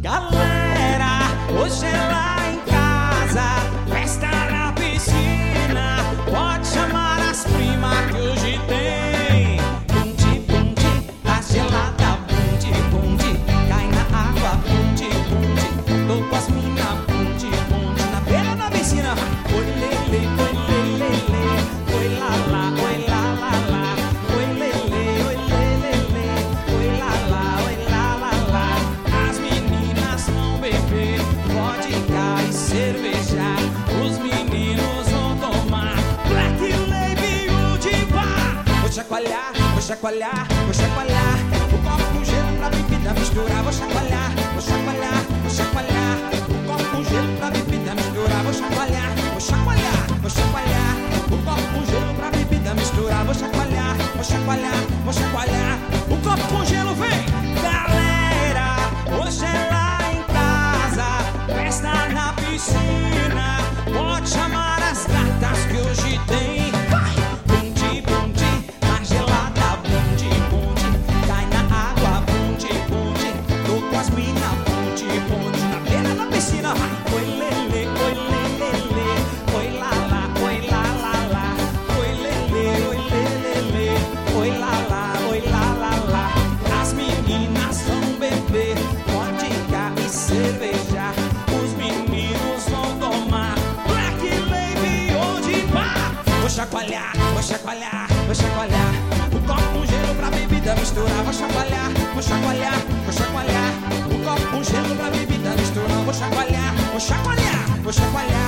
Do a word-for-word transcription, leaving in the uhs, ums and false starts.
Galera, hoje é lá em casa, festa na piscina. Pode chamar as primas que hoje tem. Bunde, bunde, tá gelada. Bunde, bunde, cai na água. Bunde, bunde, tô com as minas. Bunde, bunde, na beira da piscina. Oi, lele, oi, lele, oi, lá, lá, oi, lá, lá, lá. Oi, lele, oi, lele, oi, lá, lá, oi, lá, lá, lá. As meninas vão beber vodka e cerveja. Os meninos vão tomar Black Label de bar. Vou chacoalhar, vou chacoalhar, vou chacoalhar. O copo com gelo pra bebida misturar. Vou chacoalhar, vou chacoalhar, vou chacoalhar. O copo com gelo pra bebida misturar. Vou chacoalhar, vou chacoalhar, vou chacoalhar. O copo com gelo pra bebida misturar. Vou chacoalhar, vou chacoalhar, vou chacoalhar. O copo com gelo vem. Galera, hoje é lá em casa, festa na piscina. Pode chamar as gatas que hoje tem. Vai! Bunde, bunde, tá gelada. Bunde, bunde, cai na água. Bunde, bunde, tô com as minas. Bunde, bunde, na beira da piscina. Vai! Oi, lele, oi, lele, oi, lá, lá, oi, lá, lá, lá. Oi, lele, oi, lele, oi, lá, lá, oi, lá, lá, lá. As meninas vão beber vodka e cerveja. Os meninos vão tomar Black Label de bar. Vou chacoalhar, vou chacoalhar, vou chacoalhar. O copo com gelo pra bebida misturar. Vou chacoalhar, vou chacoalhar, vou chacoalhar. O copo com gelo pra bebida misturar. Vou chacoalhar, vou chacoalhar, vou chacoalhar.